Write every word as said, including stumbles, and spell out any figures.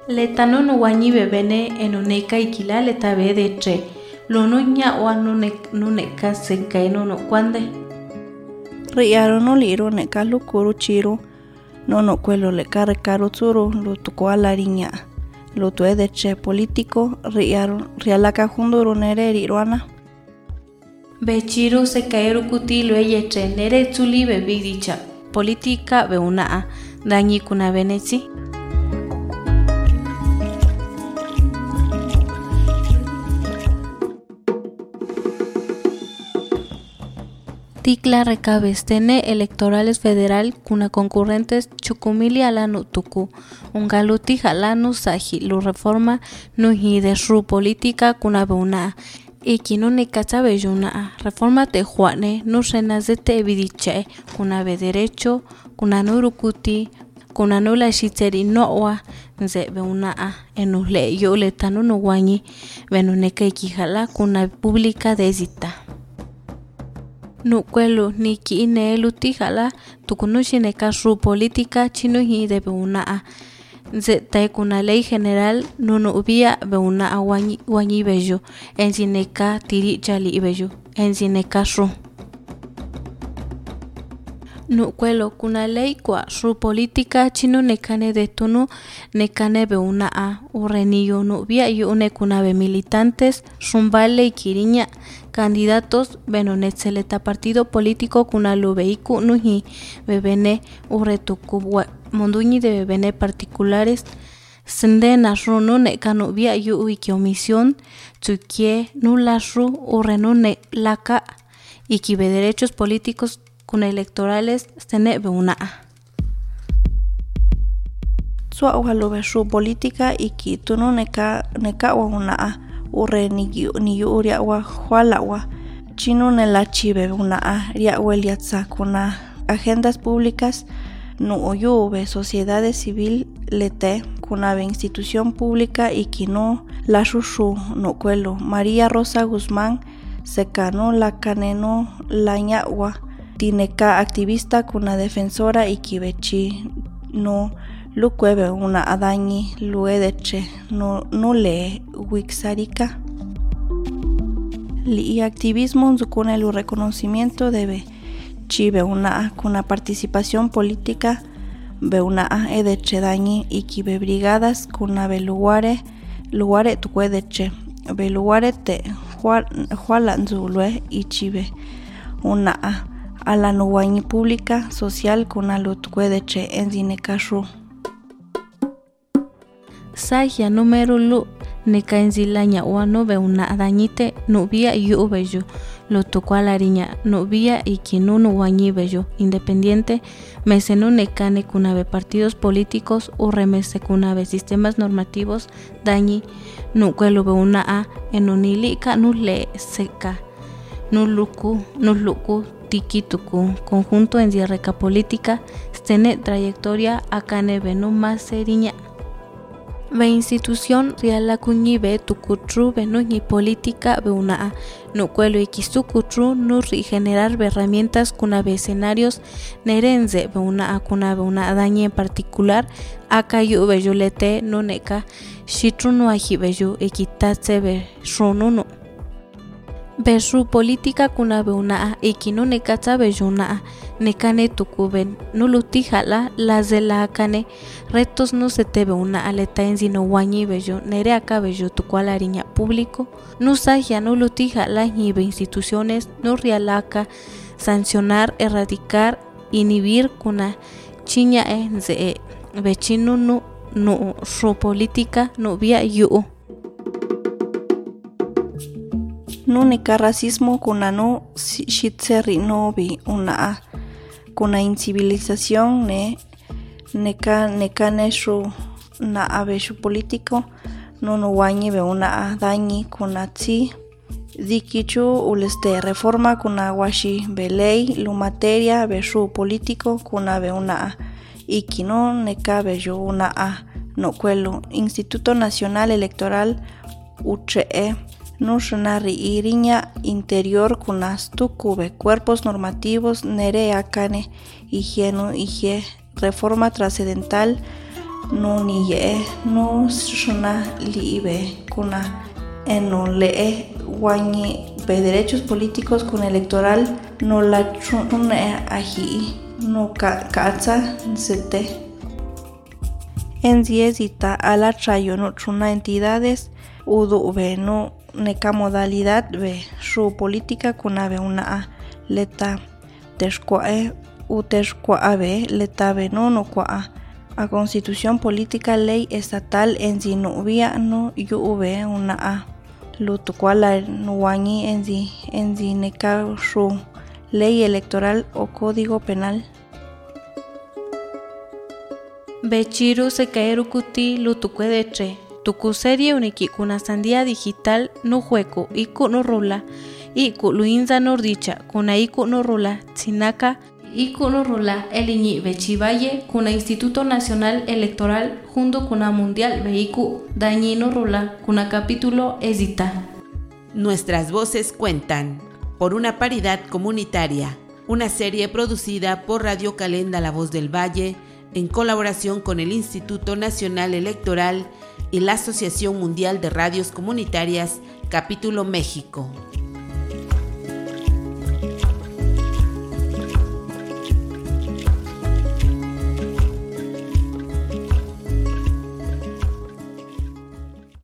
Letano no guanyi bebene enoneka ikila leta be de tre. Lono nya wa no neka sekai no no kwande. Riaro no liro neka lukuru chiro. No no kwelo le kare karo tsuru lo tuko alariña. Lo tue de tre político riaro rialaka hunduru nere riruana. Bechiro sekairu kuti lo eyetre nere tsuli bebi dicha. Política be una a dañi kuna venezi. Tikla recabestene electorales federal kuna concurrentes chukumili alanu tuku ungaluti halanu saji lu reforma nuhi de su política kuna beuna ikinu nikacha bejuna reforma te juane no renazete evidiche kuna be derecho kuna nurukuti kuna nula shiteri noa nze beuna enule yo letanu no guanyi benuneka ikijala kuna pública desita. Nukwelo niki ine lutijala tukunushineka su política chino hi de beuna a nze tai kuna ley general no no ubia beuna a wañi wañi bejo ensineka tiri chali bejo ensineka su Nukwelo kuna ley kwa su política chino nekane de tunu nekane beuna a ureniyo no ubia yo une kuna be militantes sumbale y kiriña candidatos benonetseleta partido político kuna lo veiku nuhi bebene uretuku monduñi de bebene particulares sende nasruno ne kanubia yu wiki omisión tsukie nulasru urenune laka y kibe derechos políticos kuna electorales sene beuna Sua uhalo beshu política y ki tunu neka neka wa una urre ni ni uria wa huala wa chino ne la chive una a ria weliatsa kuna agendas públicas no oyube sociedades civil lete kuna be institución pública y kino la shushu no cuelo María Rosa Guzmán secano la caneno la ñawa tineka activista kuna defensora y kibechi no lukuebe una adañi luedeche no no le wixarica li activismo con el reconocimiento debe chive una con una participación política be una edeche dañi y kibe brigadas con una beluare luare tuedeche beluare te jualanzulue y chive una a la nuwañi pública social con alutquedeche en zinekashu Sajia número lu neka enzilaña uano be una dañite nubia y ubeyo lo tocó a la riña nubia y kinunu guañi bello independiente mesenu nekane kunabe partidos políticos o remese kunabe sistemas normativos dañi nukwelo be una a enunilika nule seca nuluku nuluku tikituku conjunto en dierreca política stene trayectoria akane benu maseriña Be institución real la cuñibe tukutru benuñi política be una a no cuelo ikisukutru no regenerar herramientas kunabe escenarios nerenze be una a kunabe una daña en particular akayu beyulete no neka shitru no ajibeyu equitatse be shonunu Besu política kunabe una a ikinu nekatsa beyuna a nekane tukuben nulutijala las de la akane retos no se te ve una aleta en sino guañi bello nere acá bello tu cual ariña público no sagia nulutijala ni be instituciones no rialaca sancionar erradicar inhibir kuna chiña en ze bechinu no no su política no via yu Nunica racismo kuna no shitseri no bi una kuna incivilización ne neka neka neshu na abeshu político no no guañi be una dañi kuna tsi dikichu uleste reforma kuna washi be ley lu materia beshu político kuna be una ikino neka bello una a no cuelo Instituto Nacional Electoral U C E Nushnari iriña interior kunas tukube cuerpos normativos nere akane higieno hige reforma trascendental no ni ye no shona libe kuna eno lee guañi be derechos políticos con electoral no la chune aji no katsa sete en diezita a la trayo no chuna entidades udu be no neca modalidad be su política kuna be una leta teshquae u teshquae be leta be no no qua a constitución política ley estatal en si no vía no yuve una a lo cual la nuañi en si en si neca su ley electoral o código penal Bechiru se caeru kuti lutukue deche tuku serie uniki kuna sandía digital no jueco y no rola y luinza nordicha kuna iku no rola tsinaka y no rola eliñi bechivalle kuna Instituto Nacional Electoral junto kuna Mundial Veiku dañino rola kuna capítulo esita. Nuestras voces cuentan por una paridad comunitaria, una serie producida por Radio Calenda La Voz del Valle en colaboración con el Instituto Nacional Electoral y la Asociación Mundial de Radios Comunitarias, Capítulo México.